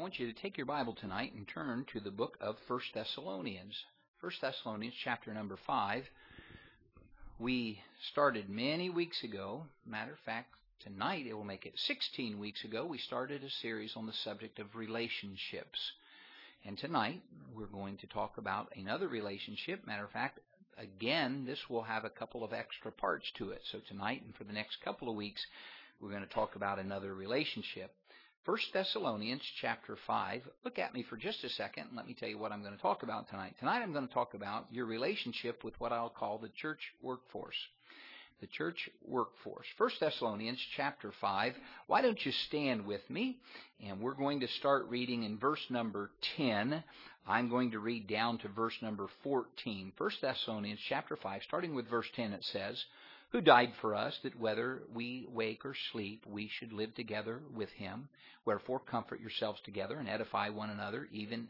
want you to take your Bible tonight and turn to the book of 1 Thessalonians. 1 Thessalonians chapter number 5. We started many weeks ago. Matter of fact, tonight it will make it 16 weeks ago. We started a series on the subject of relationships. And tonight we're going to talk about another relationship. Matter of fact, again, this will have a couple of extra parts to it. So tonight and for the next couple of weeks, we're going to talk about another relationship. 1 Thessalonians chapter 5. Look at me for just a second and let me tell you what I'm going to talk about tonight. Tonight I'm going to talk about your relationship with what I'll call the church workforce. The church workforce. 1 Thessalonians chapter 5. Why don't you stand with me? And we're going to start reading in verse number 10. I'm going to read down to verse number 14. 1 Thessalonians chapter 5, starting with verse 10, it says, "Who died for us, that whether we wake or sleep, we should live together with him. Wherefore comfort yourselves together and edify one another, even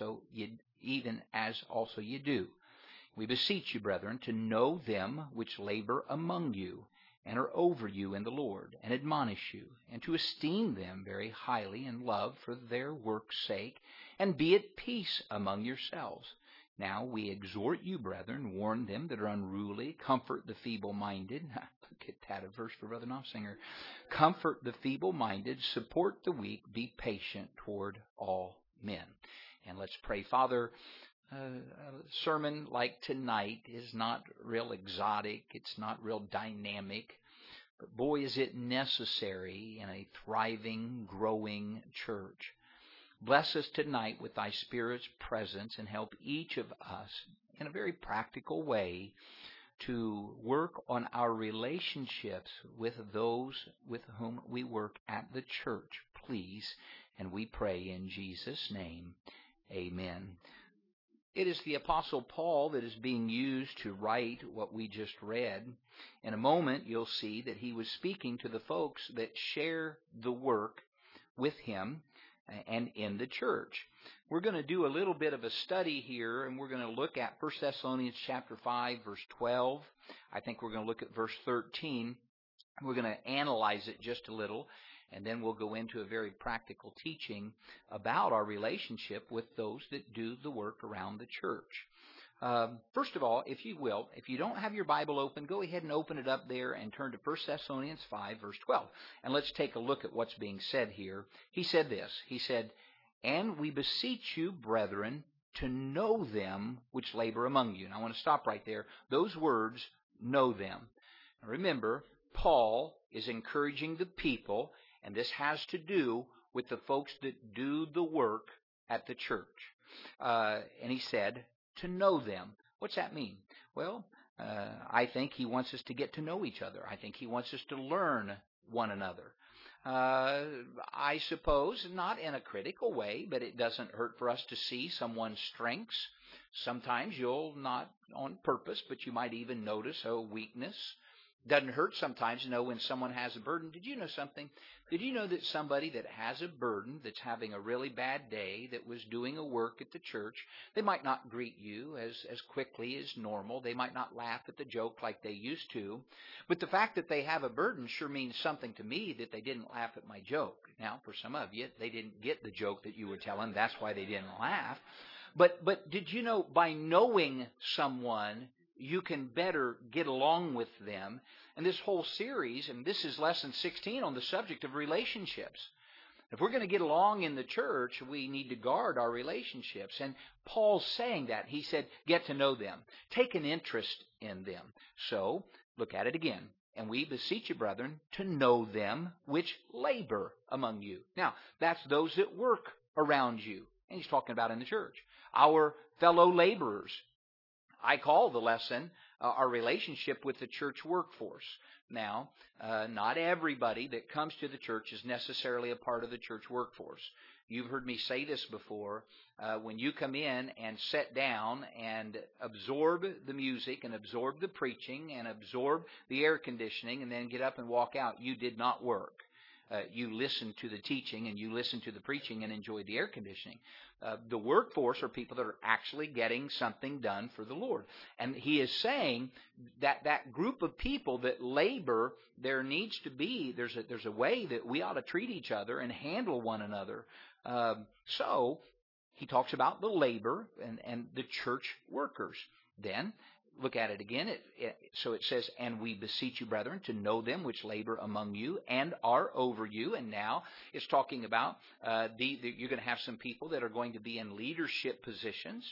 as also ye do. We beseech you, brethren, to know them which labor among you, and are over you in the Lord, and admonish you, and to esteem them very highly in love for their work's sake, and be at peace among yourselves. Now we exhort you, brethren, warn them that are unruly, comfort the feeble-minded." Look at that, a verse for Brother Knopfsinger. "Comfort the feeble-minded, support the weak, be patient toward all men." And let's pray. Father, a sermon like tonight is not real exotic. It's not real dynamic. But boy, is it necessary in a thriving, growing church. Bless us tonight with thy Spirit's presence and help each of us in a very practical way to work on our relationships with those with whom we work at the church, please. And we pray in Jesus' name. Amen. It is the Apostle Paul that is being used to write what we just read. In a moment, you'll see that he was speaking to the folks that share the work with him and in the church. We're going to do a little bit of a study here, and we're going to look at 1 Thessalonians chapter 5, verse 12. I think we're going to look at verse 13. We're going to analyze it just a little, and then we'll go into a very practical teaching about our relationship with those that do the work around the church. First of all, if you will, if you don't have your Bible open, go ahead and open it up there and turn to 1 Thessalonians 5, verse 12. And let's take a look at what's being said here. He said this. He said, "And we beseech you, brethren, to know them which labor among you." And I want to stop right there. Those words, know them. Now remember, Paul is encouraging the people, and this has to do with the folks that do the work at the church. And he said, to know them. What's that mean? Well, I think he wants us to get to know each other. I think he wants us to learn one another. I suppose, not in a critical way, but it doesn't hurt for us to see someone's strengths. Sometimes you'll, not on purpose, but you might even notice a weakness. Doesn't hurt sometimes to know when someone has a burden. Did you know something? Did you know that somebody that has a burden, that's having a really bad day, that was doing a work at the church, they might not greet you as quickly as normal. They might not laugh at the joke like they used to. But the fact that they have a burden sure means something to me that they didn't laugh at my joke. Now, for some of you, they didn't get the joke that you were telling. That's why they didn't laugh. But did you know, by knowing someone, you can better get along with them. And this whole series, and this is lesson 16 on the subject of relationships. If we're going to get along in the church, we need to guard our relationships. And Paul's saying that. He said, get to know them. Take an interest in them. So, look at it again. "And we beseech you, brethren, to know them which labor among you." Now, that's those that work around you. And he's talking about in the church. Our fellow laborers. I call the lesson our relationship with the church workforce. Now, not everybody that comes to the church is necessarily a part of the church workforce. You've heard me say this before. When you come in and sit down and absorb the music and absorb the preaching and absorb the air conditioning and then get up and walk out, you did not work. You listened to the teaching and you listened to the preaching and enjoyed the air conditioning. The workforce are people that are actually getting something done for the Lord. And he is saying that that group of people that labor, there needs to be, there's a way that we ought to treat each other and handle one another. So he talks about the labor and the church workers. Then look at it again. So it says, and we beseech you, brethren, to know them which labor among you and are over you. And now it's talking about you're going to have some people that are going to be in leadership positions.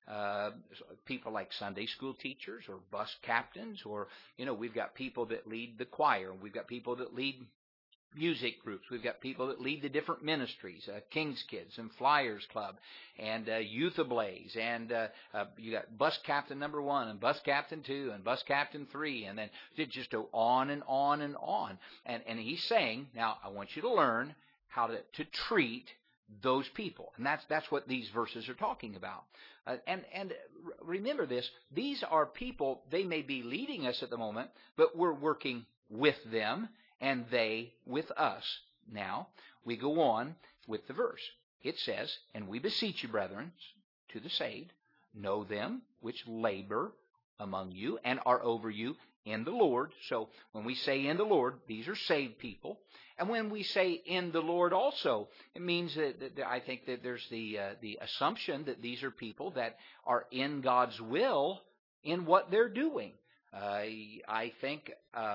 People like Sunday school teachers or bus captains, or, we've got people that lead the choir. We've got people that lead music groups. We've got people that lead the different ministries, King's Kids and Flyers Club and Youth Ablaze. And you got bus captain number 1 and bus captain 2 and bus captain 3. And then it just go on and on and on. And he's saying, now I want you to learn how to treat those people. And that's what these verses are talking about. And remember this, these are people, they may be leading us at the moment, but we're working with them and they with us. Now, we go on with the verse. It says, and we beseech you, brethren, to the saved, know them which labor among you and are over you in the Lord. So when we say in the Lord, these are saved people. And when we say in the Lord also, it means that I think that there's the assumption that these are people that are in God's will in what they're doing. I think,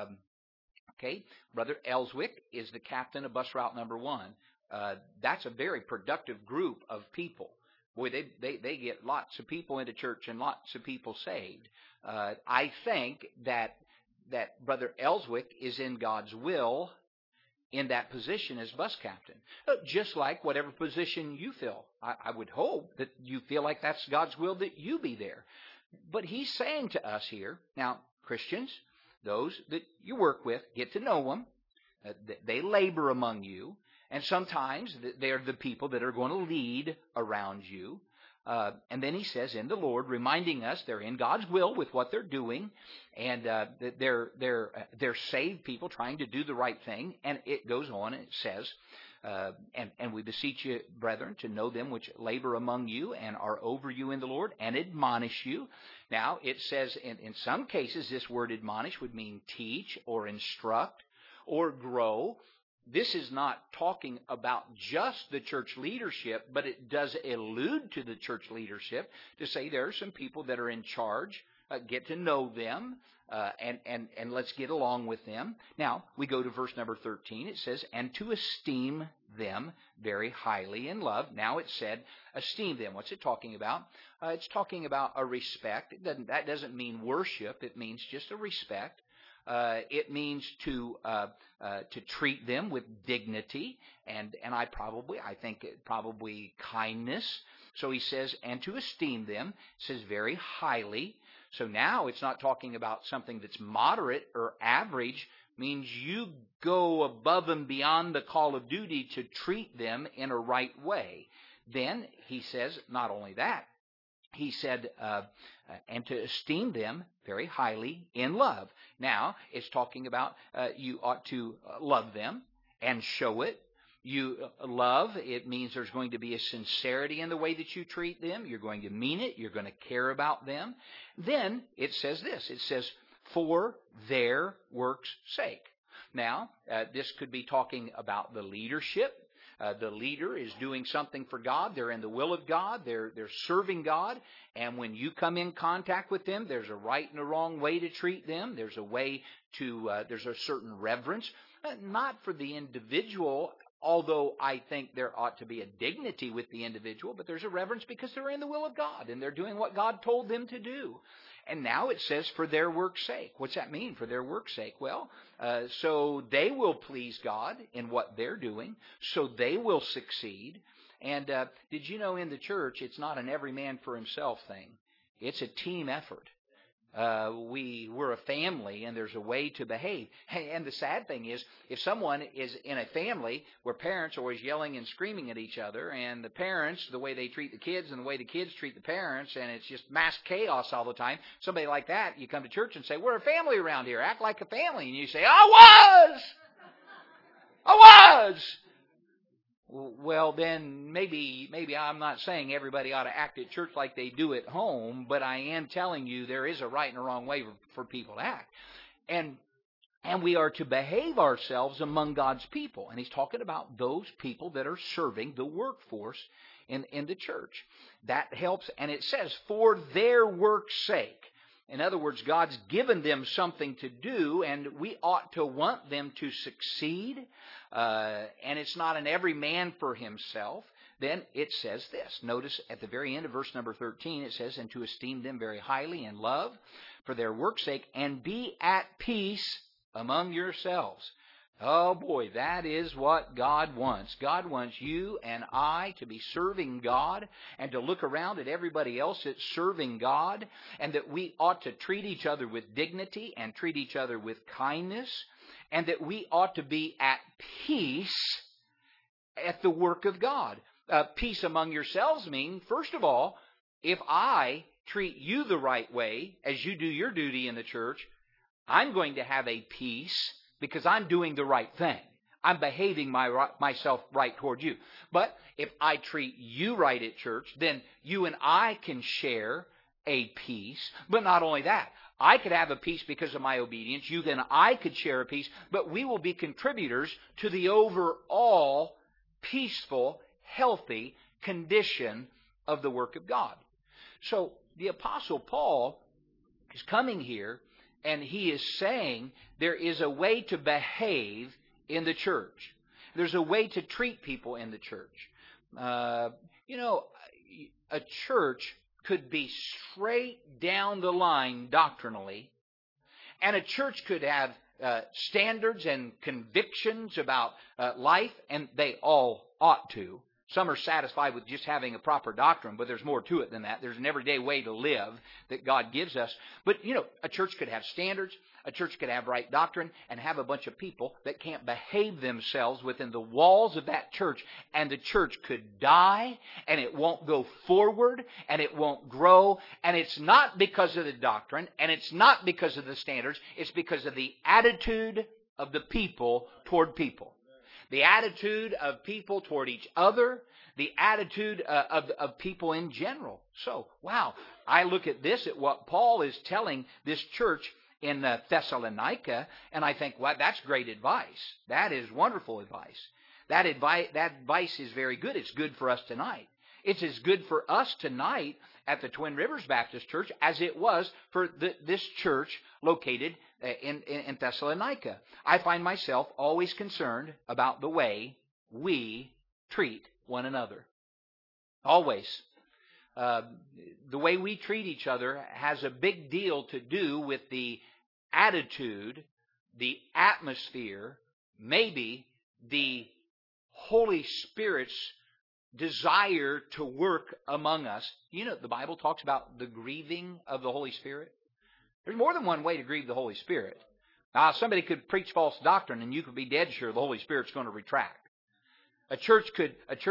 Brother Ellswick is the captain of bus route number 1. That's a very productive group of people. Boy, they get lots of people into church and lots of people saved. I think that Brother Ellswick is in God's will in that position as bus captain. Just like whatever position you fill. I would hope that you feel like that's God's will that you be there. But he's saying to us here, now, Christians, those that you work with, get to know them. They labor among you. And sometimes they're the people that are going to lead around you. And then he says, in the Lord, reminding us they're in God's will with what they're doing. And they're saved people trying to do the right thing. And it goes on and it says, and we beseech you, brethren, to know them which labor among you and are over you in the Lord and admonish you. Now, it says in some cases this word admonish would mean teach or instruct or grow. This is not talking about just the church leadership, but it does allude to the church leadership to say there are some people that are in charge. Get to know them, and let's get along with them. Now, we go to verse number 13. It says, and to esteem them very highly in love. Now it said, esteem them. What's it talking about? It's talking about a respect. That doesn't mean worship. It means just a respect. It means to treat them with dignity and I think probably kindness. So he says, and to esteem them, says very highly. So now it's not talking about something that's moderate or average. Means you go above and beyond the call of duty to treat them in a right way. Then he says, not only that, he said, and to esteem them very highly in love. Now, it's talking about you ought to love them and show it. You love, it means there's going to be a sincerity in the way that you treat them. You're going to mean it. You're going to care about them. Then it says this. It says, for their work's sake. Now, this could be talking about the leadership. The leader is doing something for God. They're in the will of God. They're serving God. And when you come in contact with them, there's a right and a wrong way to treat them. There's a way to, there's a certain reverence, not for the individual, although I think there ought to be a dignity with the individual, but there's a reverence because they're in the will of God and they're doing what God told them to do. And now it says for their work's sake. What's that mean, for their work's sake? Well, so they will please God in what they're doing, so they will succeed. And did you know in the church, it's not an every man for himself thing. It's a team effort. We're a family, and there's a way to behave. And the sad thing is, if someone is in a family where parents are always yelling and screaming at each other, and the parents, the way they treat the kids and the way the kids treat the parents, and it's just mass chaos all the time, somebody like that, you come to church and say, we're a family around here, act like a family. And you say, I was! Well, then maybe I'm not saying everybody ought to act at church like they do at home, but I am telling you there is a right and a wrong way for people to act. And And we are to behave ourselves among God's people. And he's talking about those people that are serving the workforce in the church. That helps. And it says, for their work's sake. In other words, God's given them something to do, and we ought to want them to succeed. And it's not an every man for himself. Then it says this. Notice at the very end of verse number 13, it says, and to esteem them very highly in love for their work's sake, and be at peace among yourselves. Oh boy, that is what God wants. God wants you and I to be serving God and to look around at everybody else that's serving God, and that we ought to treat each other with dignity and treat each other with kindness, and that we ought to be at peace at the work of God. Peace among yourselves means, first of all, if I treat you the right way as you do your duty in the church, I'm going to have a peace because I'm doing the right thing. I'm behaving myself right toward you. But if I treat you right at church, then you and I can share a peace. But not only that, I could have a peace because of my obedience. You and I could share a peace. But we will be contributors to the overall peaceful, healthy condition of the work of God. So the Apostle Paul is coming here, and he is saying there is a way to behave in the church. There's a way to treat people in the church. A church could be straight down the line doctrinally, and a church could have standards and convictions about life, and they all ought to. Some are satisfied with just having a proper doctrine, but there's more to it than that. There's an everyday way to live that God gives us. But, a church could have standards, a church could have right doctrine, and have a bunch of people that can't behave themselves within the walls of that church. And the church could die, and it won't go forward, and it won't grow. And it's not because of the doctrine, and it's not because of the standards. It's because of the attitude of the people toward people. The attitude of people toward each other, the attitude of people in general. So, wow, I look at this, at what Paul is telling this church in Thessalonica, and I think, well, that's great advice. That is wonderful advice. That advice is very good. It's good for us tonight. It's as good for us tonight at the Twin Rivers Baptist Church as it was for this church located in Thessalonica. I find myself always concerned about the way we treat one another. Always. The way we treat each other has a big deal to do with the attitude, the atmosphere, maybe the Holy Spirit's desire to work among us. The Bible talks about the grieving of the Holy Spirit. There's more than one way to grieve the Holy Spirit. Now, somebody could preach false doctrine, and you could be dead sure the Holy Spirit's going to retract. A church could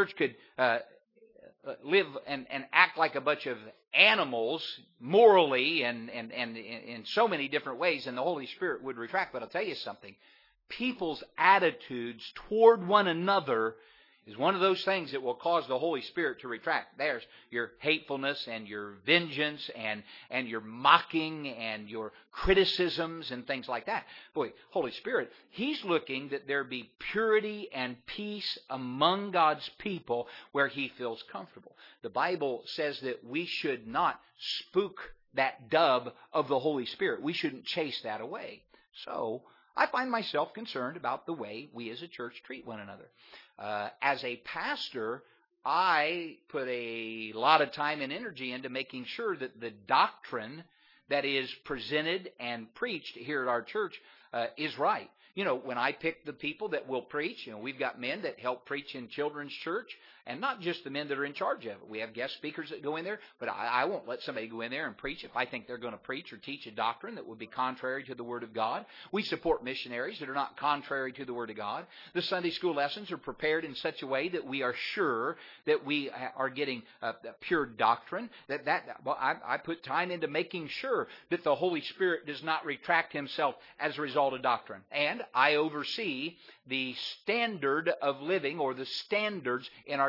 live and act like a bunch of animals morally and in so many different ways, and the Holy Spirit would retract. But I'll tell you something. People's attitudes toward one another is one of those things that will cause the Holy Spirit to retract. There's your hatefulness and your vengeance and your mocking and your criticisms and things like that. Boy, Holy Spirit, He's looking that there be purity and peace among God's people where He feels comfortable. The Bible says that we should not spook that dove of the Holy Spirit. We shouldn't chase that away. So, I find myself concerned about the way we as a church treat one another. As a pastor, I put a lot of time and energy into making sure that the doctrine that is presented and preached here at our church is right. When I pick the people that will preach, we've got men that help preach in children's church, and not just the men that are in charge of it. We have guest speakers that go in there, but I won't let somebody go in there and preach if I think they're going to preach or teach a doctrine that would be contrary to the Word of God. We support missionaries that are not contrary to the Word of God. The Sunday school lessons are prepared in such a way that we are sure that we are getting pure doctrine. I put time into making sure that the Holy Spirit does not retract Himself as a result of doctrine. And I oversee the standard of living or the standards in our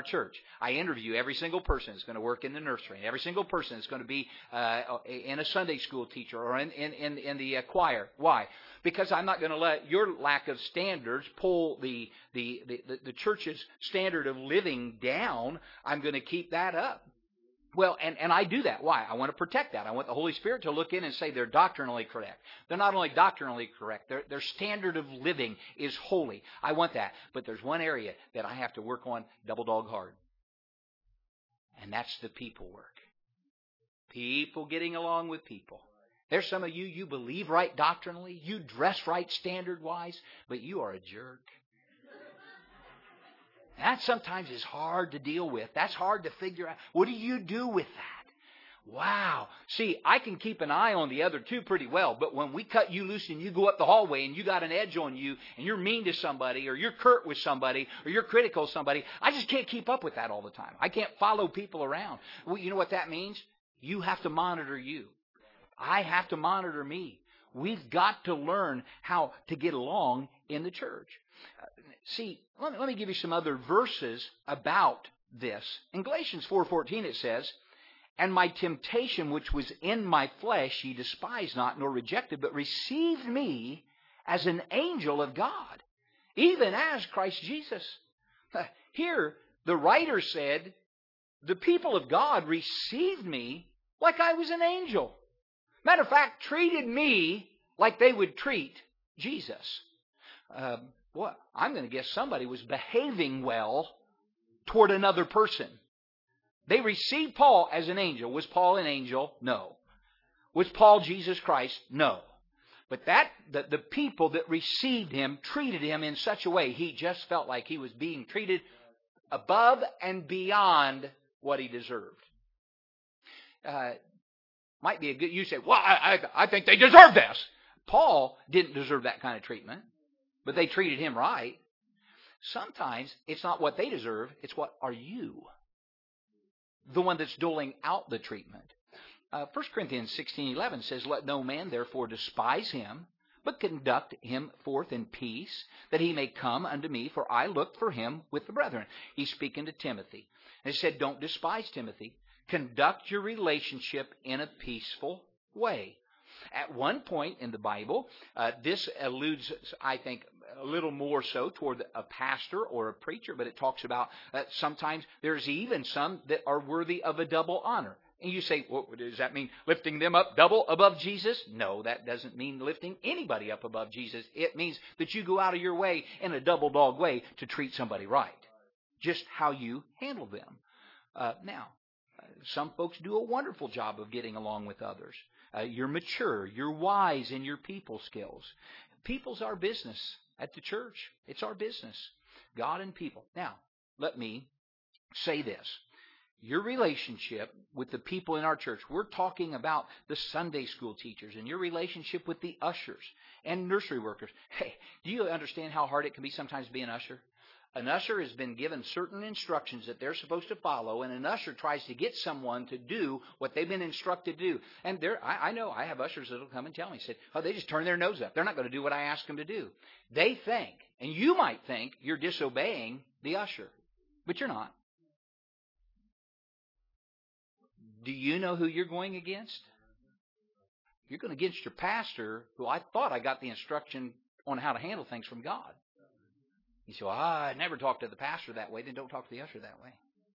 church. I interview every single person that's going to work in the nursery, every single person that's going to be in a Sunday school teacher or in the choir. Why? Because I'm not going to let your lack of standards pull the church's standard of living down. I'm going to keep that up. Well, and I do that. Why? I want to protect that. I want the Holy Spirit to look in and say they're doctrinally correct. They're not only doctrinally correct, their standard of living is holy. I want that. But there's one area that I have to work on double dog hard. And that's the people work. People getting along with people. There's some of you believe right doctrinally, you dress right standard-wise, but you are a jerk. That sometimes is hard to deal with. That's hard to figure out. What do you do with that? Wow. See, I can keep an eye on the other two pretty well, but when we cut you loose and you go up the hallway and you got an edge on you and you're mean to somebody or you're curt with somebody or you're critical of somebody, I just can't keep up with that all the time. I can't follow people around. Well, you know what that means? You have to monitor you. I have to monitor me. We've got to learn how to get along in the church. See, let me give you some other verses about this. In Galatians 4:14 it says, "And my temptation which was in my flesh ye despised not nor rejected, but received me as an angel of God, even as Christ Jesus." Here, the writer said, the people of God received me like I was an angel. Matter of fact, treated me like they would treat Jesus. I'm going to guess somebody was behaving well toward another person. They received Paul as an angel. Was Paul an angel? No. Was Paul Jesus Christ? No. But the people that received him treated him in such a way, he just felt like he was being treated above and beyond what he deserved. Might be a good, you say, well, I think they deserve this. Paul didn't deserve that kind of treatment, but they treated him right. Sometimes it's not what they deserve, it's what are you? The one that's doling out the treatment. 1 Corinthians 16:11 says, "Let no man therefore despise him, but conduct him forth in peace, that he may come unto me, for I looked for him with the brethren." He's speaking to Timothy. And he said, don't despise Timothy. Conduct your relationship in a peaceful way. At one point in the Bible, this alludes, I think, a little more so toward a pastor or a preacher, but it talks about sometimes there's even some that are worthy of a double honor. And you say, well, does that mean lifting them up double above Jesus? No, that doesn't mean lifting anybody up above Jesus. It means that you go out of your way in a double dog way to treat somebody right. Just how you handle them. Now, some folks do a wonderful job of getting along with others. You're mature. You're wise in your people skills. People's our business at the church. It's our business. God and people. Now, let me say this. Your relationship with the people in our church, we're talking about the Sunday school teachers and your relationship with the ushers and nursery workers. Hey, do you understand how hard it can be sometimes to be an usher? An usher has been given certain instructions that they're supposed to follow, and an usher tries to get someone to do what they've been instructed to do. And I know I have ushers that will come and tell me, said, they just turn their nose up. They're not going to do what I ask them to do. They think, and you might think, you're disobeying the usher, but you're not. Do you know who you're going against? You're going against your pastor, who I thought I got the instruction on how to handle things from God. You say, well, I never talk to the pastor that way. Then don't talk to the usher that way.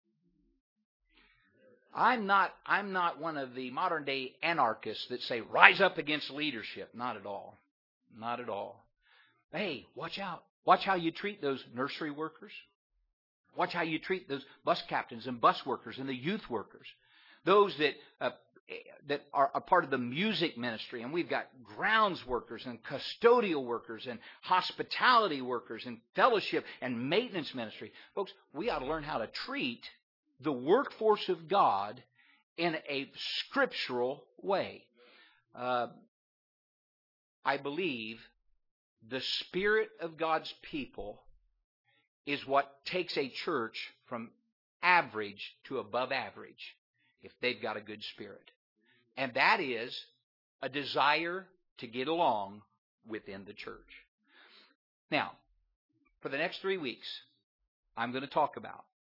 I'm not one of the modern day anarchists that say rise up against leadership. Not at all. Not at all. Hey, watch out. Watch how you treat those nursery workers. Watch how you treat those bus captains and bus workers and the youth workers. Those that are a part of the music ministry, and we've got grounds workers and custodial workers and hospitality workers and fellowship and maintenance ministry. Folks, we ought to learn how to treat the workforce of God in a scriptural way. I believe the Spirit of God's people is what takes a church from average to above average if they've got a good spirit. And that is a desire to get along within the church. Now, for the next 3 weeks, I'm going to talk about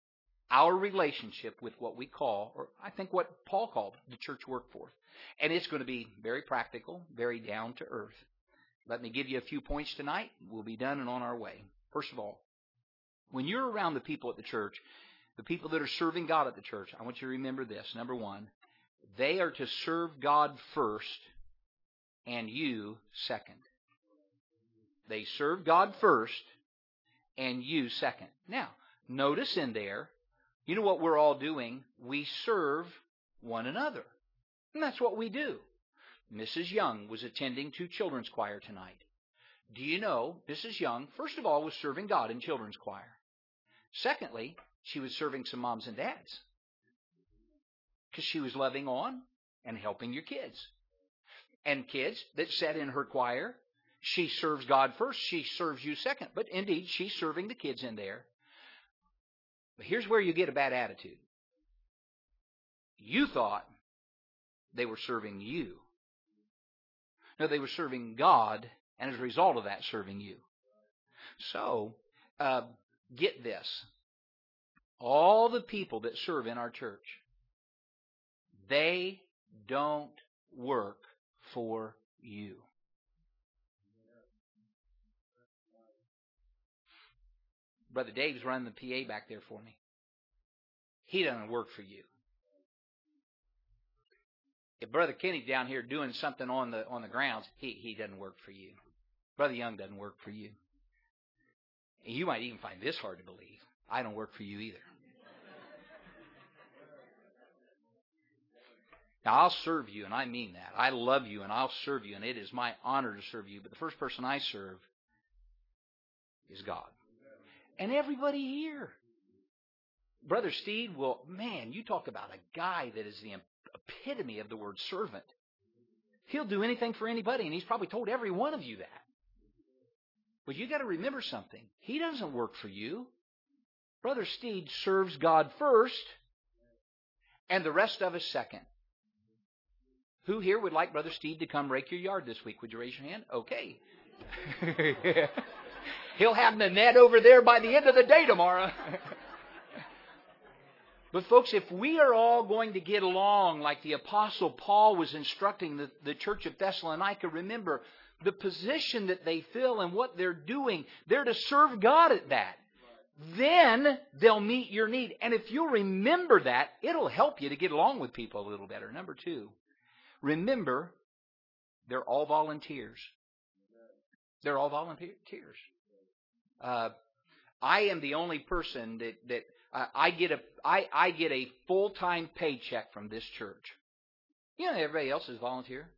our relationship with what we call, or I think what Paul called, the church workforce. And it's going to be very practical, very down to earth. Let me give you a few points tonight. We'll be done and on our way. First of all, when you're around the people at the church, the people that are serving God at the church, I want you to remember this. Number one, they are to serve God first and you second. They serve God first and you second. Now, notice in there, you know what we're all doing? We serve one another. And that's what we do. Mrs. Young was attending to children's choir tonight. Do you know Mrs. Young, first of all, was serving God in children's choir. Secondly, she was serving some moms and dads. Because she was loving on and helping your kids. And kids that sat in her choir, she serves God first, she serves you second. But indeed, she's serving the kids in there. But here's where you get a bad attitude. You thought they were serving you. No, they were serving God, and as a result of that, serving you. So, get this. All the people that serve in our church, they don't work for you. Brother Dave's running the PA back there for me. He doesn't work for you. If Brother Kenny's down here doing something on the grounds, he doesn't work for you. Brother Young doesn't work for you. And you might even find this hard to believe. I don't work for you either. Now, I'll serve you, and I mean that. I love you, and I'll serve you, and it is my honor to serve you. But the first person I serve is God. And everybody here. Brother Steve, well, man, you talk about a guy that is the epitome of the word servant. He'll do anything for anybody, and he's probably told every one of you that. Well, you got to remember something. He doesn't work for you. Brother Steve serves God first, and the rest of us second. Who here would like Brother Steve to come rake your yard this week? Would you raise your hand? Okay. He'll have the net over there by the end of the day tomorrow. But folks, if we are all going to get along like the Apostle Paul was instructing the church of Thessalonica, remember the position that they fill and what they're doing. They're to serve God at that. Then they'll meet your need. And if you'll remember that, it'll help you to get along with people a little better. Number two, remember, they're all volunteers. They're all volunteers. I am the only person that I get a full-time paycheck from this church. You know, everybody else is volunteer.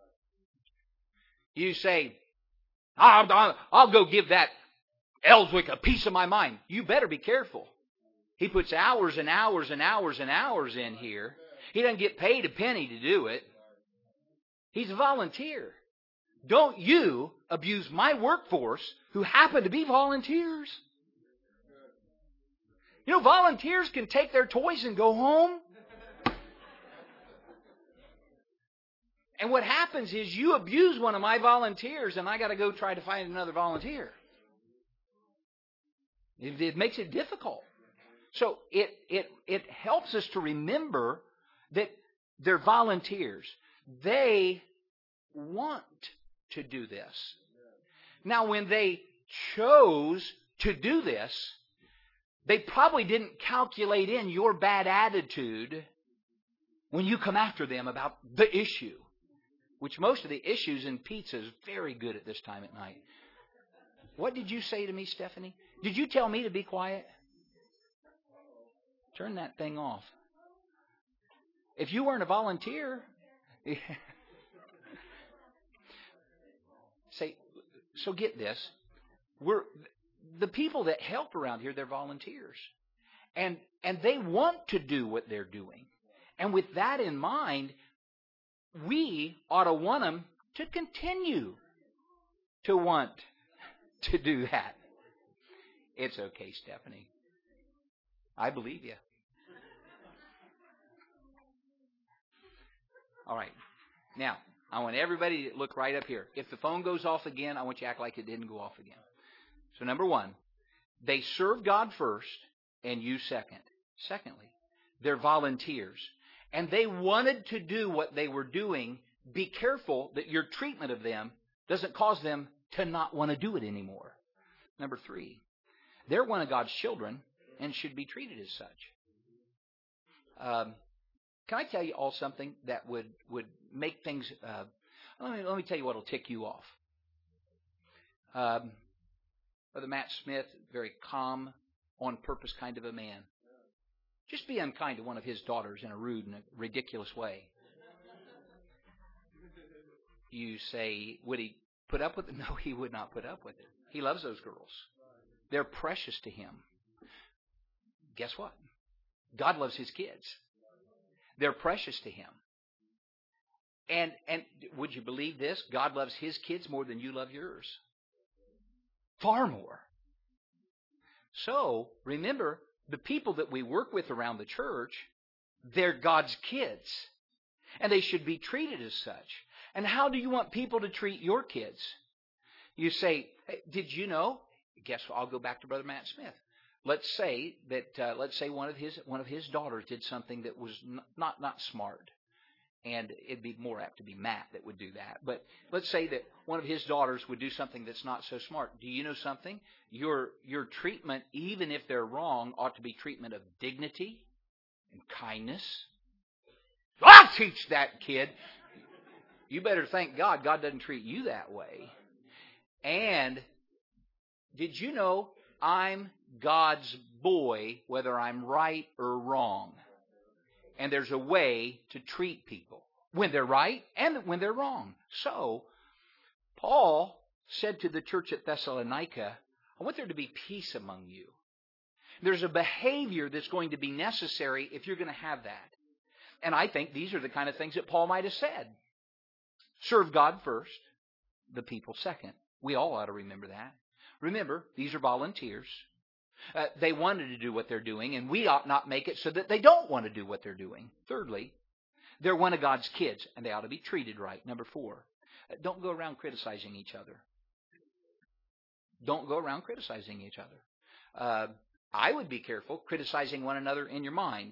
You say, I'll go give that Ellswick a piece of my mind. You better be careful. He puts hours and hours and hours and hours in here. He doesn't get paid a penny to do it. He's a volunteer. Don't you abuse my workforce who happen to be volunteers. You know, volunteers can take their toys and go home. And what happens is you abuse one of my volunteers and I got to go try to find another volunteer. It makes it difficult. So it helps us to remember that they're volunteers. They want to do this. Now, when they chose to do this, they probably didn't calculate in your bad attitude when you come after them about the issue. Which most of the issues in pizza is very good at this time at night. What did you say to me, Stephanie? Did you tell me to be quiet? Turn that thing off. If you weren't a volunteer... So get this. The people that help around here, they're volunteers. And they want to do what they're doing. And with that in mind, we ought to want them to continue to want to do that. It's okay, Stephanie. I believe you. All right. Now, I want everybody to look right up here. If the phone goes off again, I want you to act like it didn't go off again. So number one, they serve God first and you second. Secondly, they're volunteers. And they wanted to do what they were doing. Be careful that your treatment of them doesn't cause them to not want to do it anymore. Number 3, they're one of God's children and should be treated as such. Can I tell you all something that would make things... let me tell you what will tick you off. Brother Matt Smith, very calm, on-purpose kind of a man. Just be unkind to one of his daughters in a rude and a ridiculous way. You say, would he put up with it? No, he would not put up with it. He loves those girls. They're precious to him. Guess what? God loves his kids. They're precious to him. And would you believe this? God loves his kids more than you love yours. Far more. So, remember, the people that we work with around the church, they're God's kids. And they should be treated as such. And how do you want people to treat your kids? You say, hey, did you know? Guess what? I'll go back to Brother Matt Smith. Let's say one of his daughters did something that was not smart. And it'd be more apt to be Matt that would do that. But let's say that one of his daughters would do something that's not so smart. Do you know something? Your treatment, even if they're wrong, ought to be treatment of dignity and kindness. I'll teach that kid. You better thank God doesn't treat you that way. And did you know I'm God's boy, whether I'm right or wrong? And there's a way to treat people when they're right and when they're wrong. So, Paul said to the church at Thessalonica, I want there to be peace among you. There's a behavior that's going to be necessary if you're going to have that. And I think these are the kind of things that Paul might have said. Serve God first, the people second. We all ought to remember that. Remember, these are volunteers. They wanted to do what they're doing, and we ought not make it so that they don't want to do what they're doing. Thirdly, they're one of God's kids, and they ought to be treated right. Number 4, don't go around criticizing each other. Don't go around criticizing each other. I would be careful criticizing one another in your mind.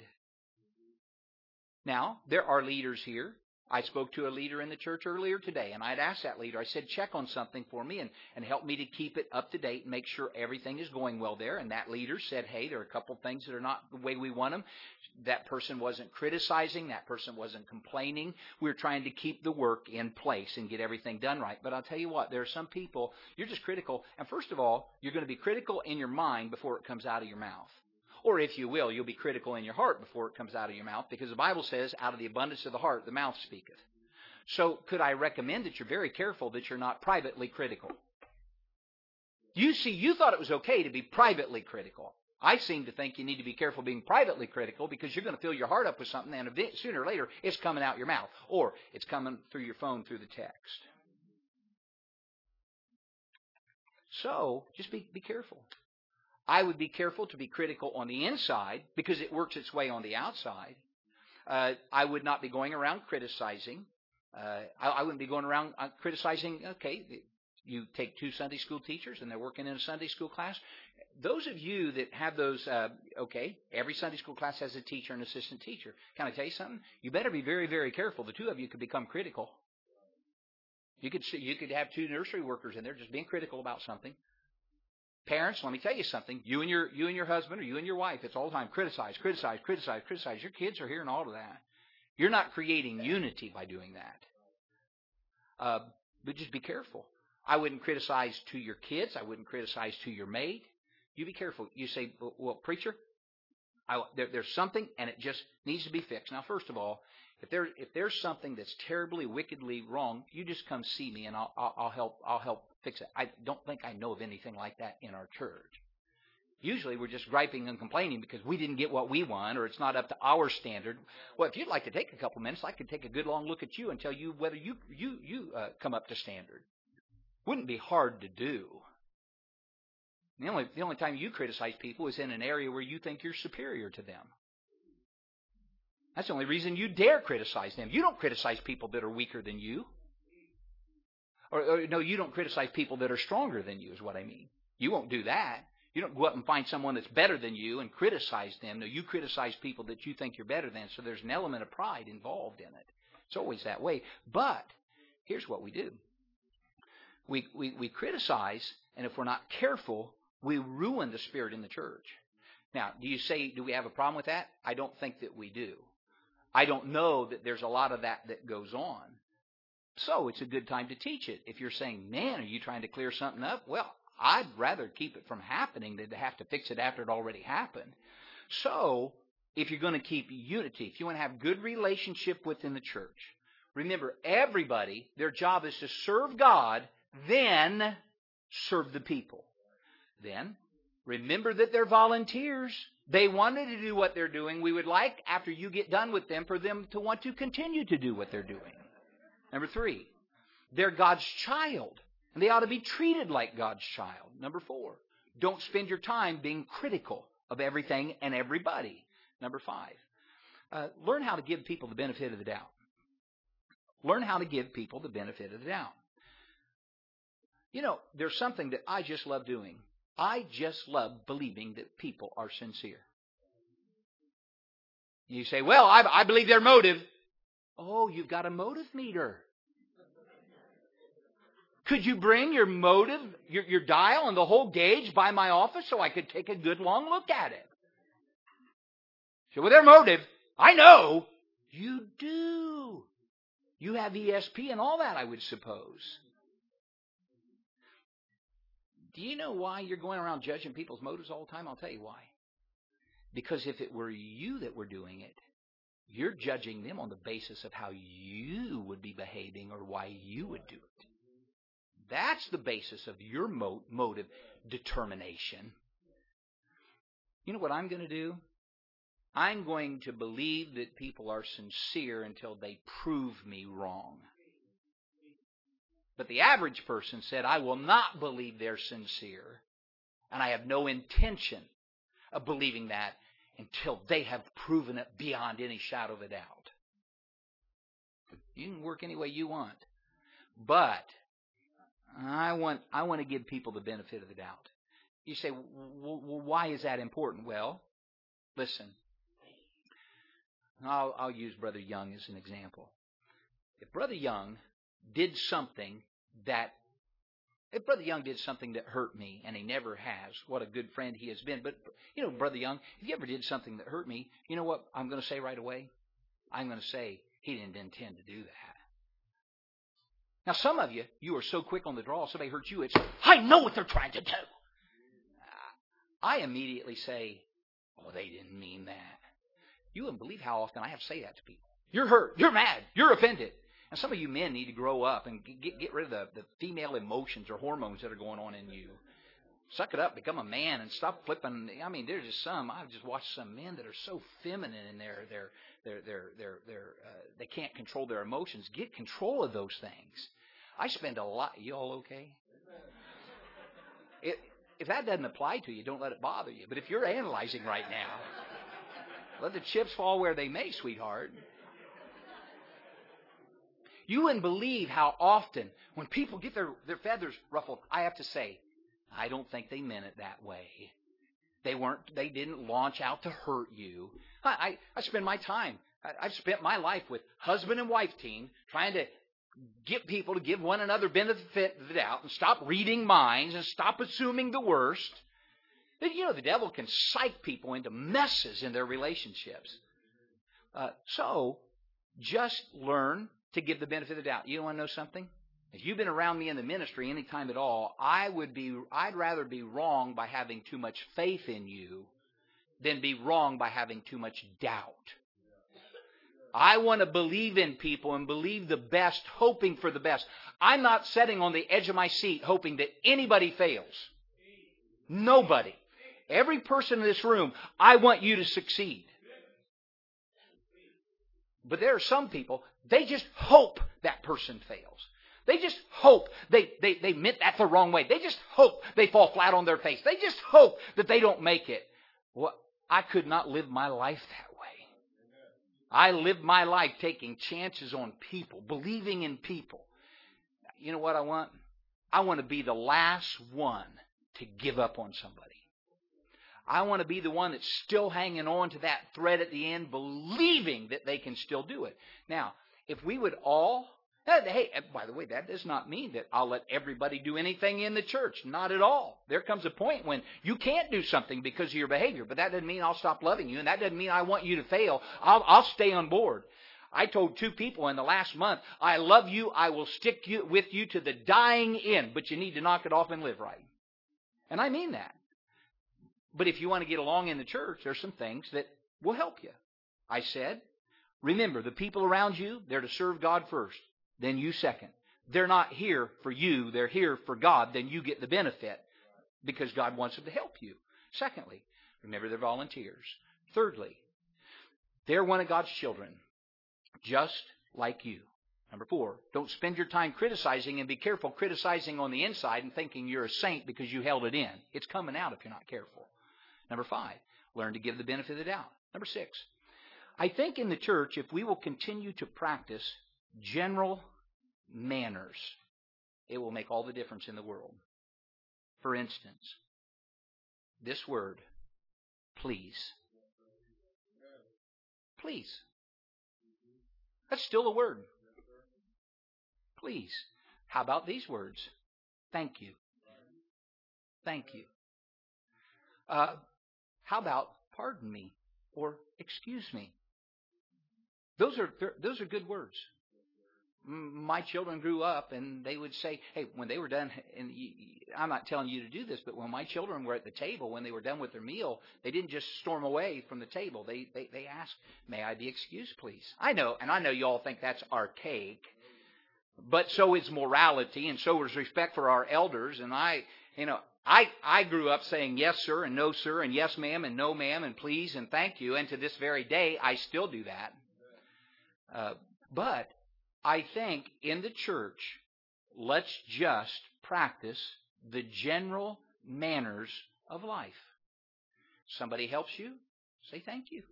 Now, there are leaders here. I spoke to a leader in the church earlier today, and I'd asked that leader, I said, check on something for me and help me to keep it up to date and make sure everything is going well there. And that leader said, hey, there are a couple things that are not the way we want them. That person wasn't criticizing. That person wasn't complaining. We're trying to keep the work in place and get everything done right. But I'll tell you what, there are some people, you're just critical. And first of all, you're going to be critical in your mind before it comes out of your mouth. Or if you will, you'll be critical in your heart before it comes out of your mouth, because the Bible says, out of the abundance of the heart, the mouth speaketh. So could I recommend that you're very careful that you're not privately critical? You see, you thought it was okay to be privately critical. I seem to think you need to be careful being privately critical, because you're going to fill your heart up with something, and sooner or later it's coming out your mouth. Or it's coming through your phone through the text. So just be careful. I would be careful to be critical on the inside, because it works its way on the outside. I would not be going around criticizing. I wouldn't be going around criticizing, okay, you take 2 Sunday school teachers and they're working in a Sunday school class. Those of you that have those, every Sunday school class has a teacher and assistant teacher. Can I tell you something? You better be very, very careful. The 2 of you could become critical. You could have 2 nursery workers in there just being critical about something. Parents, let me tell you something. You and your husband or you and your wife, it's all the time criticize. Your kids are hearing all of that. You're not creating unity by doing that. But just be careful. I wouldn't criticize to your kids. I wouldn't criticize to your maid. You be careful. You say, well, preacher, there's something and it just needs to be fixed. Now, first of all, if there's something that's terribly, wickedly wrong, you just come see me and I'll help fix it. I don't think I know of anything like that in our church. Usually we're just griping and complaining because we didn't get what we want, or it's not up to our standard. Well, if you'd like to take a couple minutes, I could take a good long look at you and tell you whether you come up to standard. Wouldn't be hard to do. The only time you criticize people is in an area where you think you're superior to them. That's the only reason you dare criticize them. You don't criticize people that are weaker than you. Or no, you don't criticize people that are stronger than you is what I mean. You won't do that. You don't go up and find someone that's better than you and criticize them. No, you criticize people that you think you're better than. So there's an element of pride involved in it. It's always that way. But here's what we do. We criticize, and if we're not careful, we ruin the spirit in the church. Now, do we have a problem with that? I don't think that we do. I don't know that there's a lot of that goes on. So it's a good time to teach it. If you're saying, man, are you trying to clear something up? Well, I'd rather keep it from happening than to have to fix it after it already happened. So, if you're going to keep unity, if you want to have good relationship within the church, remember, everybody, their job is to serve God, then serve the people. Then, remember that they're volunteers. They wanted to do what they're doing. We would like, after you get done with them, for them to want to continue to do what they're doing. Number 3, they're God's child. And they ought to be treated like God's child. Number 4, don't spend your time being critical of everything and everybody. Number 5, learn how to give people the benefit of the doubt. Learn how to give people the benefit of the doubt. You know, there's something that I just love doing. I just love believing that people are sincere. You say, well, I believe their motive. Oh, you've got a motive meter. Could you bring your motive, your dial and the whole gauge by my office so I could take a good long look at it? So with their motive, I know you do. You have ESP and all that, I would suppose. Do you know why you're going around judging people's motives all the time? I'll tell you why. Because if it were you that were doing it, you're judging them on the basis of how you would be behaving or why you would do it. That's the basis of your motive determination. You know what I'm going to do? I'm going to believe that people are sincere until they prove me wrong. But the average person said, I will not believe they're sincere, and I have no intention of believing that until they have proven it beyond any shadow of a doubt. You can work any way you want, but I want to give people the benefit of the doubt. You say, well, why is that important? Well, listen. I'll use Brother Young as an example. If Brother Young did something that hurt me, and he never has, what a good friend he has been. But, you know, Brother Young, if you ever did something that hurt me, you know what I'm going to say right away? I'm going to say he didn't intend to do that. Now, some of you are so quick on the draw, somebody hurts you, it's, I know what they're trying to do. I immediately say, oh, they didn't mean that. You wouldn't believe how often I have to say that to people. You're hurt. You're mad. You're offended. And some of you men need to grow up and get rid of the female emotions or hormones that are going on in you. Suck it up, become a man, and stop flipping. I mean, there's just some. I've just watched some men that are so feminine in they can't control their emotions. Get control of those things. I spend a lot. You all okay? If that doesn't apply to you, don't let it bother you. But if you're analyzing right now, let the chips fall where they may, sweetheart. You wouldn't believe how often when people get their feathers ruffled, I have to say, I don't think they meant it that way. They didn't launch out to hurt you. I spend my time. I've spent my life with husband and wife team trying to get people to give one another benefit of the doubt and stop reading minds and stop assuming the worst. You know, the devil can psych people into messes in their relationships. So, just learn to give the benefit of the doubt. You want to know something? If you've been around me in the ministry any time at all, I'd rather be wrong by having too much faith in you than be wrong by having too much doubt. I want to believe in people and believe the best, hoping for the best. I'm not sitting on the edge of my seat hoping that anybody fails. Nobody. Every person in this room, I want you to succeed. But there are some people, they just hope that person fails. They just hope they meant that the wrong way. They just hope they fall flat on their face. They just hope that they don't make it. Well, I could not live my life that way. I live my life taking chances on people, believing in people. You know what I want? I want to be the last one to give up on somebody. I want to be the one that's still hanging on to that thread at the end, believing that they can still do it. Now, if we would all... Hey, by the way, that does not mean that I'll let everybody do anything in the church. Not at all. There comes a point when you can't do something because of your behavior, but that doesn't mean I'll stop loving you, and that doesn't mean I want you to fail. I'll stay on board. I told 2 people in the last month, I love you, I will stick with you to the dying end, but you need to knock it off and live right. And I mean that. But if you want to get along in the church, there's some things that will help you. I said, remember, the people around you, they're to serve God first. Then you second. They're not here for you. They're here for God. Then you get the benefit because God wants them to help you. Secondly, remember they're volunteers. Thirdly, they're one of God's children, just like you. Number 4, don't spend your time criticizing, and be careful criticizing on the inside and thinking you're a saint because you held it in. It's coming out if you're not careful. Number 5, learn to give the benefit of the doubt. Number 6, I think in the church, if we will continue to practice general manners, it will make all the difference in the world. For instance, this word, please. Please. That's still a word. Please. How about these words? Thank you. Thank you. How about pardon me or excuse me? Those are good words. My children grew up and they would say, hey, when they were done, and I'm not telling you to do this, but when my children were at the table, when they were done with their meal, they didn't just storm away from the table. They asked, may I be excused, please? I know you all think that's archaic, but so is morality, and so is respect for our elders. And I grew up saying yes, sir, and no, sir, and yes, ma'am, and no, ma'am, and please, and thank you. And to this very day, I still do that. But I think in the church, let's just practice the general manners of life. Somebody helps you, say thank you.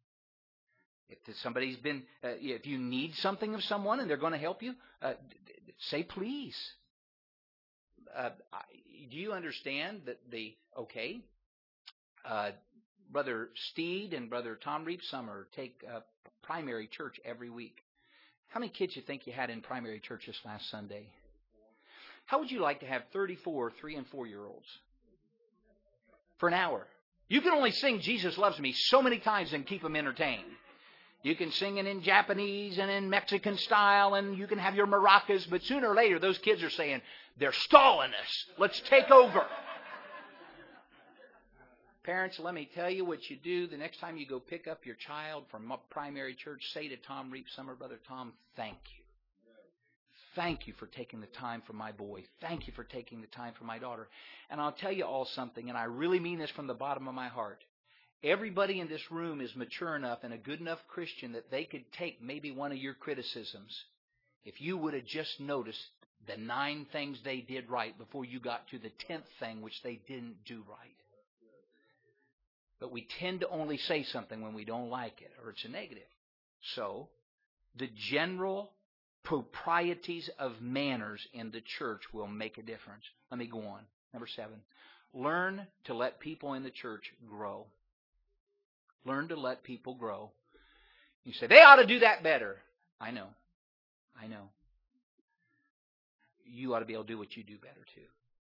If you need something of someone and they're going to help you, say please. Do you understand that Brother Steed and Brother Tom Reep Summer take primary church every week? How many kids you think you had in primary church this last Sunday? How would you like to have 34 3- and 4-year-olds for an hour? You can only sing Jesus Loves Me so many times and keep them entertained. You can sing it in Japanese and in Mexican style, and you can have your maracas, but sooner or later those kids are saying, they're stalling us. Let's take over. Parents, let me tell you what you do. The next time you go pick up your child from primary church, say to Tom Reep Summer, Brother Tom, thank you. Thank you for taking the time for my boy. Thank you for taking the time for my daughter. And I'll tell you all something, and I really mean this from the bottom of my heart. Everybody in this room is mature enough and a good enough Christian that they could take maybe one of your criticisms if you would have just noticed the 9 things they did right before you got to the 10th thing which they didn't do right. But we tend to only say something when we don't like it or it's a negative. So, the general proprieties of manners in the church will make a difference. Let me go on. Number 7. Learn to let people in the church grow. Learn to let people grow. You say, they ought to do that better. I know. You ought to be able to do what you do better too.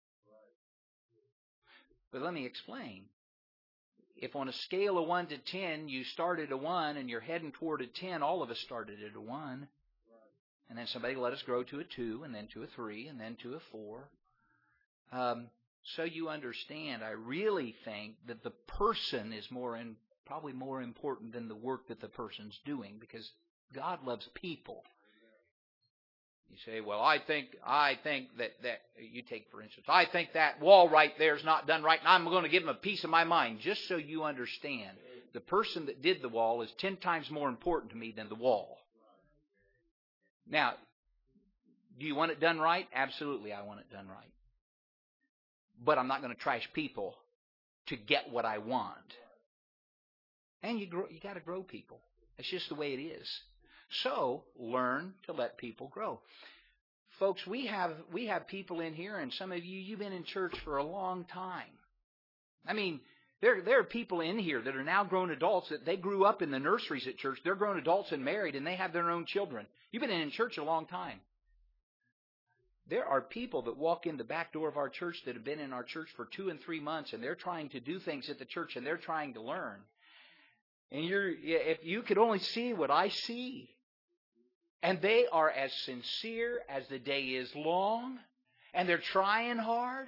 But let me explain. If on a scale of 1 to 10, you started at a 1 and you're heading toward a 10, all of us started at a 1. And then somebody let us grow to a 2, and then to a 3, and then to a 4. So you understand, I really think that the person is probably more important than the work that the person's doing, because God loves people. You say, well, I think that you take, for instance, I think that wall right there is not done right, and I'm going to give him a piece of my mind. Just so you understand, the person that did the wall is 10 times more important to me than the wall. Now, do you want it done right? Absolutely, I want it done right. But I'm not going to trash people to get what I want. And you got to grow people. It's just the way it is. So, learn to let people grow. Folks, we have people in here, and some of you've been in church for a long time. I mean, There are people in here that are now grown adults that they grew up in the nurseries at church. They're grown adults and married, and they have their own children. You've been in church a long time. There are people that walk in the back door of our church that have been in our church for 2 and 3 months, and they're trying to do things at the church, and they're trying to learn. And if you could only see what I see. And they are as sincere as the day is long, and they're trying hard.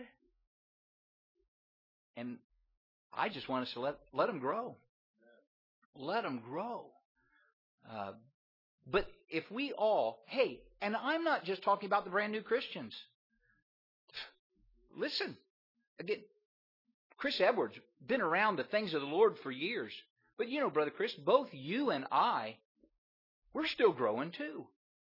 And I just want us to let them grow. Let them grow. But if we all, hey, and I'm not just talking about the brand new Christians. Listen, again, Chris Edwards, been around the things of the Lord for years. But you know, Brother Chris, both you and I, we're still growing too.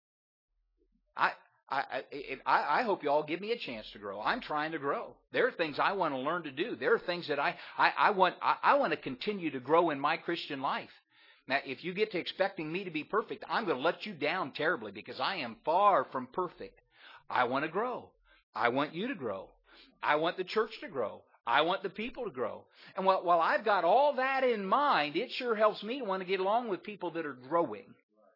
I hope you all give me a chance to grow. I'm trying to grow. There are things I want to learn to do. There are things that I want to continue to grow in my Christian life. Now, if you get to expecting me to be perfect, I'm going to let you down terribly because I am far from perfect. I want to grow. I want you to grow. I want the church to grow. I want the people to grow. And while I've got all that in mind, it sure helps me to want to get along with people that are growing.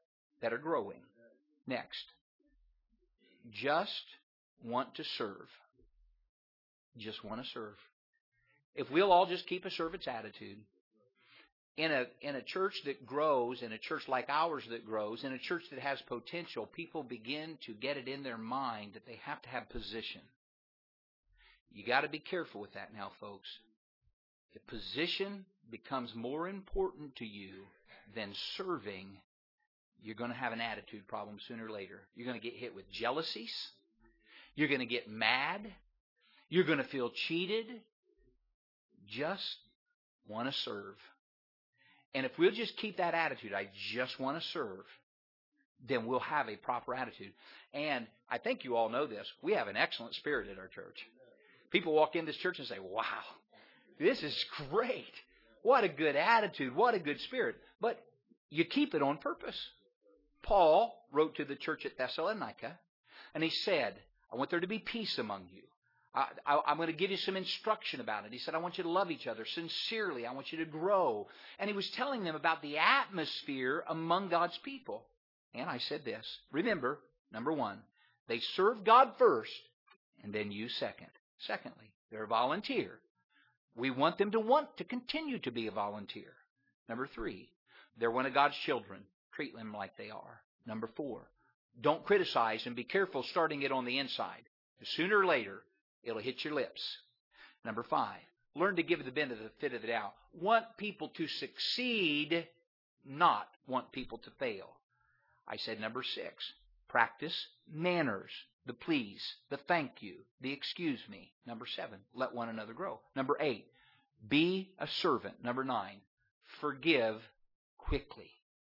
Next. Just want to serve. Just want to serve. If we'll all just keep a servant's attitude, in a church that grows, in a church like ours that grows, in a church that has potential, people begin to get it in their mind that they have to have position. You got to be careful with that now, folks. If position becomes more important to you than serving, you're going to have an attitude problem sooner or later. You're going to get hit with jealousies. You're going to get mad. You're going to feel cheated. Just want to serve. And if we'll just keep that attitude, I just want to serve, then we'll have a proper attitude. And I think you all know this. We have an excellent spirit at our church. People walk in this church and say, wow, this is great. What a good attitude. What a good spirit. But you keep it on purpose. Paul wrote to the church at Thessalonica, and he said, I want there to be peace among you. I'm going to give you some instruction about it. He said, I want you to love each other sincerely. I want you to grow. And he was telling them about the atmosphere among God's people. And I said this, remember, number one, they serve God first, and then you second. Secondly, they're a volunteer. We want them to want to continue to be a volunteer. Number three, they're one of God's children. Treat them like they are. Number four, don't criticize and be careful starting it on the inside. Sooner or later, it'll hit your lips. Number five, learn to give the benefit of the doubt. Want people to succeed, not want people to fail. I said number six, practice manners. The please, the thank you, the excuse me. Number seven, let one another grow. Number 8, be a servant. Number 9, forgive quickly.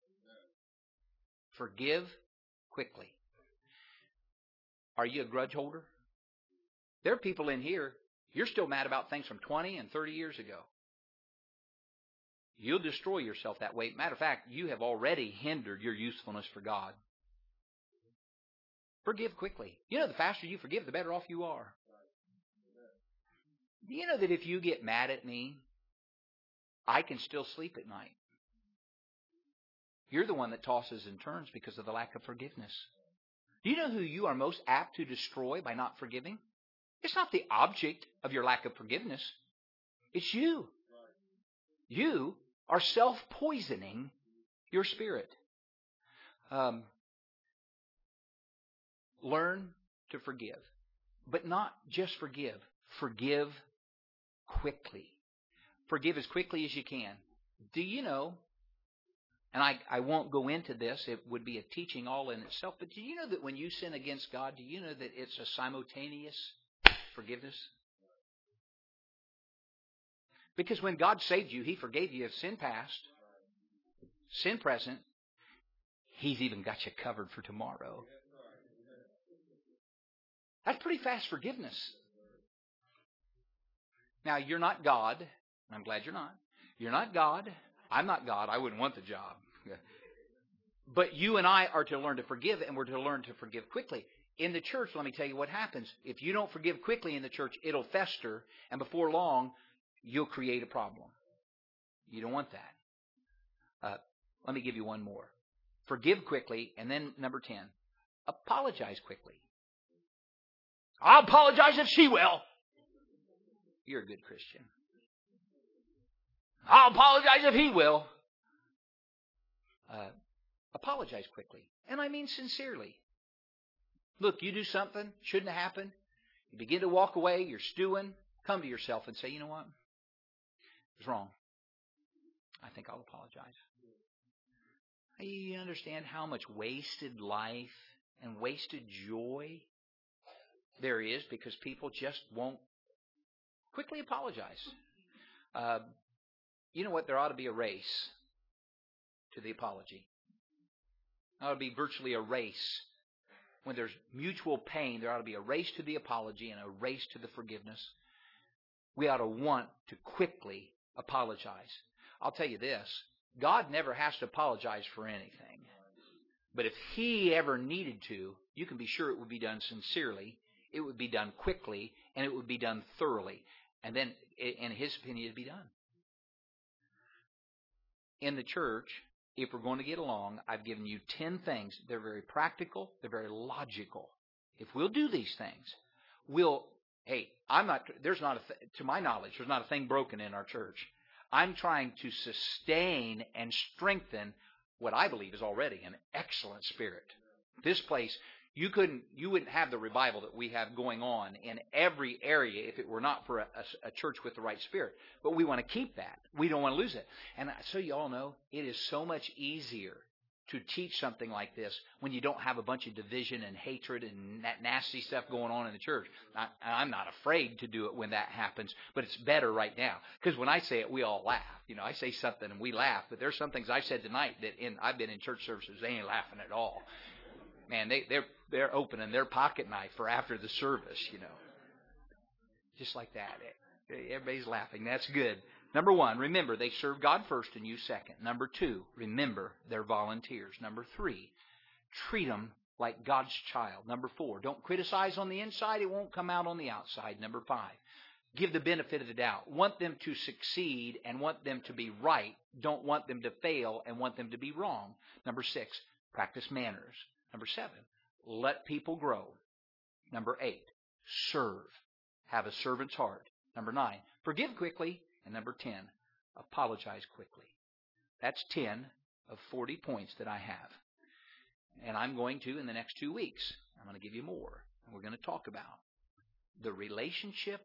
Forgive quickly. Are you a grudge holder? There are people in here, you're still mad about things from 20 and 30 years ago. You'll destroy yourself that way. Matter of fact, you have already hindered your usefulness for God. Forgive quickly. You know, the faster you forgive, the better off you are. Do you know that if you get mad at me, I can still sleep at night? You're the one that tosses and turns because of the lack of forgiveness. Do you know who you are most apt to destroy by not forgiving? It's not the object of your lack of forgiveness. It's you. You are self-poisoning your spirit. Learn to forgive. But not just forgive. Forgive quickly. Forgive as quickly as you can. Do you know, and I won't go into this, it would be a teaching all in itself, but do you know that when you sin against God, do you know that it's a simultaneous forgiveness? Because when God saved you, He forgave you of sin past, sin present. He's even got you covered for tomorrow. That's pretty fast forgiveness. Now, you're not God. I'm glad you're not. You're not God. I'm not God. I wouldn't want the job. But you and I are to learn to forgive, and we're to learn to forgive quickly. In the church, let me tell you what happens. If you don't forgive quickly in the church, it'll fester, and before long, you'll create a problem. You don't want that. Let me give you one more. Forgive quickly, and then number 10, apologize quickly. I'll apologize if she will. You're a good Christian. I'll apologize if he will. Apologize quickly. And I mean sincerely. Look, you do something, shouldn't have happened. You begin to walk away, you're stewing. Come to yourself and say, you know what? It was wrong. I think I'll apologize. You understand how much wasted life and wasted joy there is because people just won't quickly apologize. You know what? There ought to be a race to the apology. There ought to be virtually a race. When there's mutual pain, there ought to be a race to the apology and a race to the forgiveness. We ought to want to quickly apologize. I'll tell you this. God never has to apologize for anything. But if He ever needed to, you can be sure it would be done sincerely, it would be done quickly, and it would be done thoroughly. And then, in His opinion, it would be done. In the church, if we're going to get along, I've given you 10 things. They're very practical. They're very logical. If we'll do these things, to my knowledge, there's not a thing broken in our church. I'm trying to sustain and strengthen what I believe is already an excellent spirit. This place, you wouldn't have the revival that we have going on in every area if it were not for a church with the right spirit. But we want to keep that. We don't want to lose it. And so you all know, it is so much easier to teach something like this when you don't have a bunch of division and hatred and that nasty stuff going on in the church. I'm not afraid to do it when that happens, but it's better right now. Because when I say it, we all laugh. You know, I say something and we laugh, but there's some things I said tonight that I've been in church services, they ain't laughing at all. Man, they're opening their pocket knife for after the service, you know. Just like that. Everybody's laughing. That's good. Number 1, remember, they serve God first and you second. Number 2, remember, they're volunteers. Number 3, treat them like God's child. Number 4, don't criticize on the inside. It won't come out on the outside. Number 5, give the benefit of the doubt. Want them to succeed and want them to be right. Don't want them to fail and want them to be wrong. Number 6, practice manners. Number 7, let people grow. Number 8, serve. Have a servant's heart. Number 9, forgive quickly. And number 10, apologize quickly. That's 10 of 40 points that I have. And I'm going to, in the next 2 weeks, I'm going to give you more. And we're going to talk about the relationship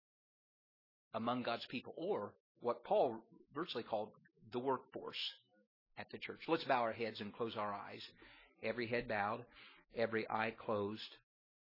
among God's people, or what Paul virtually called the workforce at the church. Let's bow our heads and close our eyes. Every head bowed, every eye closed.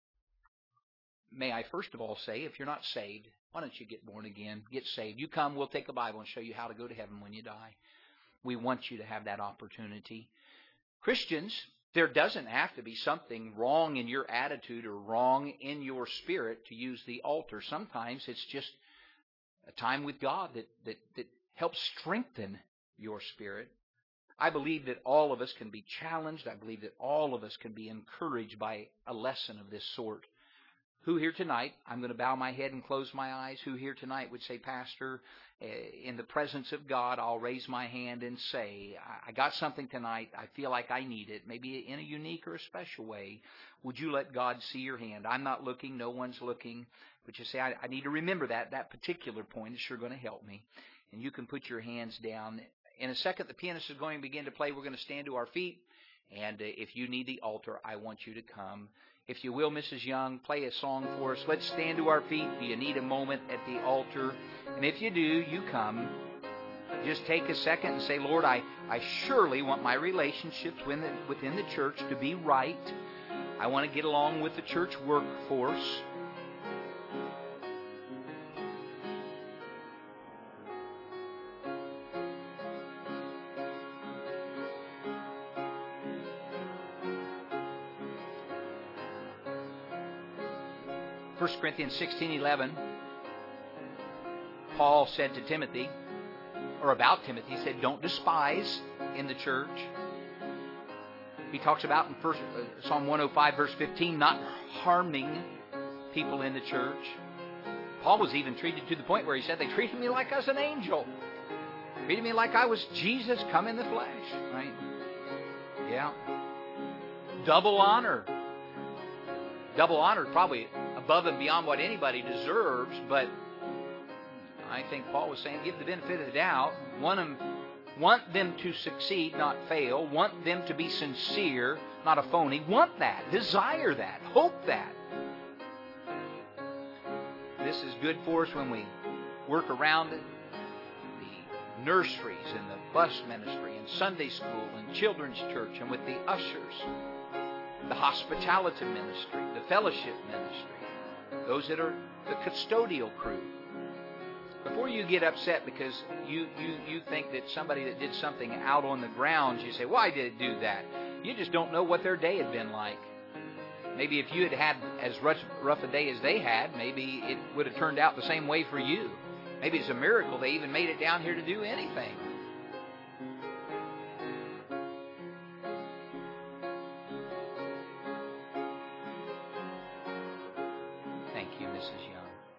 May I first of all say, if you're not saved, why don't you get born again, get saved? You come, we'll take the Bible and show you how to go to heaven when you die. We want you to have that opportunity. Christians, there doesn't have to be something wrong in your attitude or wrong in your spirit to use the altar. Sometimes it's just a time with God that helps strengthen your spirit. I believe that all of us can be challenged. I believe that all of us can be encouraged by a lesson of this sort. Who here tonight, I'm going to bow my head and close my eyes, who here tonight would say, Pastor, in the presence of God, I'll raise my hand and say, I got something tonight. I feel like I need it, maybe in a unique or a special way. Would you let God see your hand? I'm not looking. No one's looking. But you say, I need to remember that particular point is sure going to help me. And you can put your hands down. In a second, the pianist is going to begin to play. We're going to stand to our feet. And if you need the altar, I want you to come. If you will, Mrs. Young, play a song for us. Let's stand to our feet. Do you need a moment at the altar? And if you do, you come. Just take a second and say, Lord, I surely want my relationships within the church to be right. I want to get along with the church workforce. 1 Corinthians 16:11, Paul said to Timothy, or about Timothy, he said, don't despise in the church. He talks about in Psalm 105, verse 15, not harming people in the church. Paul was even treated to the point where he said, they treated me like I was an angel. Treated me like I was Jesus come in the flesh. Right? Yeah. Double honor. Double honor is probably above and beyond what anybody deserves, but I think Paul was saying, give the benefit of the doubt. Want them to succeed, not fail. Want them to be sincere, not a phony. Want that. Desire that. Hope that. This is good for us when we work around the nurseries and the bus ministry and Sunday school and children's church and with the ushers, the hospitality ministry, the fellowship ministry, those that are the custodial crew. Before you get upset because you think that somebody that did something out on the grounds, you say, why did it do that? You just don't know what their day had been like. Maybe if you had had as rough a day as they had, maybe it would have turned out the same way for you. Maybe it's a miracle they even made it down here to do anything.